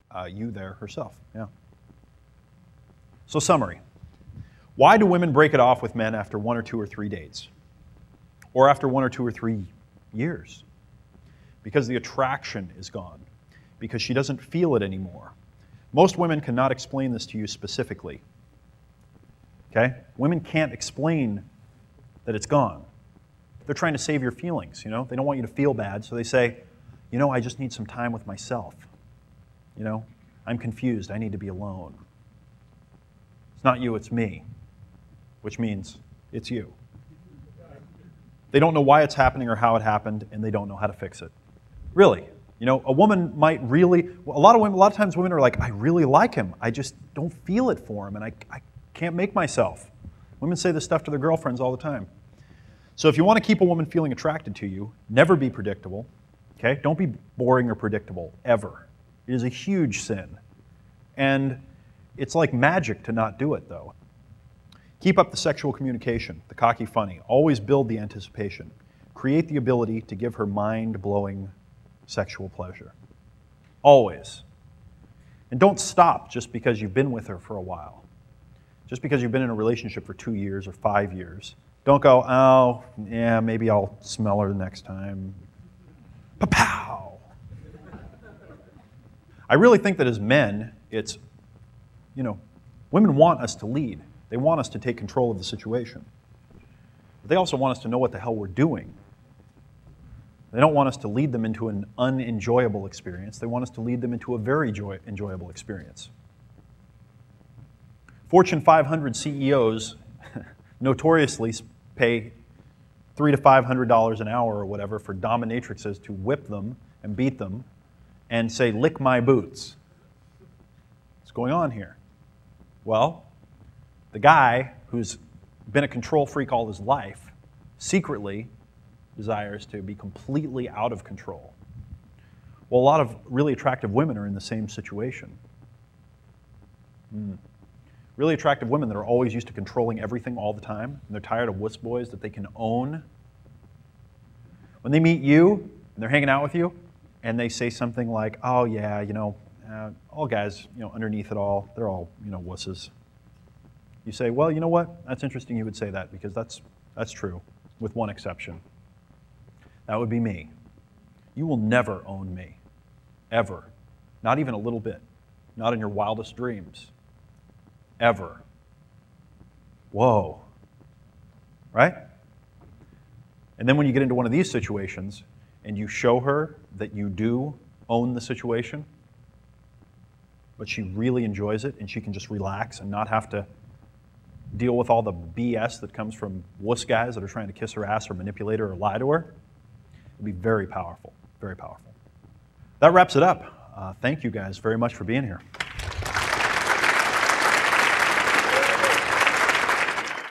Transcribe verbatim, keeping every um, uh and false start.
uh, you there herself. Yeah. So summary. Why do women break it off with men after one or two or three dates? Or after one or two or three years? Because the attraction is gone. Because she doesn't feel it anymore. Most women cannot explain this to you specifically. Okay? Women can't explain that it's gone. They're trying to save your feelings, you know? They don't want you to feel bad, so they say, you know, I just need some time with myself. You know, I'm confused, I need to be alone. It's not you, it's me. Which means it's you. They don't know why it's happening or how it happened, and they don't know how to fix it. Really. You know, a woman might really, a lot of women, a lot of times women are like, I really like him, I just don't feel it for him, and I, I can't make myself. Women say this stuff to their girlfriends all the time. So if you want to keep a woman feeling attracted to you, never be predictable, okay? Don't be boring or predictable, ever. It is a huge sin. And it's like magic to not do it, though. Keep up the sexual communication, the cocky funny. Always build the anticipation. Create the ability to give her mind-blowing sexual pleasure. Always. And don't stop just because you've been with her for a while. Just because you've been in a relationship for two years or five years. Don't go, oh, yeah, maybe I'll smell her the next time. Pa-pow! I really think that as men, it's, you know, women want us to lead. They want us to take control of the situation. But they also want us to know what the hell we're doing. They don't want us to lead them into an unenjoyable experience. They want us to lead them into a very joy- enjoyable experience. Fortune five hundred C E Os notoriously pay three to five hundred dollars an hour or whatever for dominatrixes to whip them and beat them and say, lick my boots. What's going on here? Well, the guy who's been a control freak all his life secretly desires to be completely out of control. Well, a lot of really attractive women are in the same situation. Mm. Really attractive women that are always used to controlling everything all the time, and they're tired of wuss boys that they can own. When they meet you, and they're hanging out with you, and they say something like, oh yeah, you know, uh, all guys, you know, underneath it all, they're all, you know, wusses. You say, well, you know what? That's interesting you would say that, because that's, that's true, with one exception. That would be me. You will never own me, ever. Not even a little bit. Not in your wildest dreams. Ever. Whoa. Right? And then when you get into one of these situations and you show her that you do own the situation, but she really enjoys it and she can just relax and not have to deal with all the B S that comes from wuss guys that are trying to kiss her ass or manipulate her or lie to her, it'd be very powerful, very powerful. That wraps it up. Uh, thank you guys very much for being here.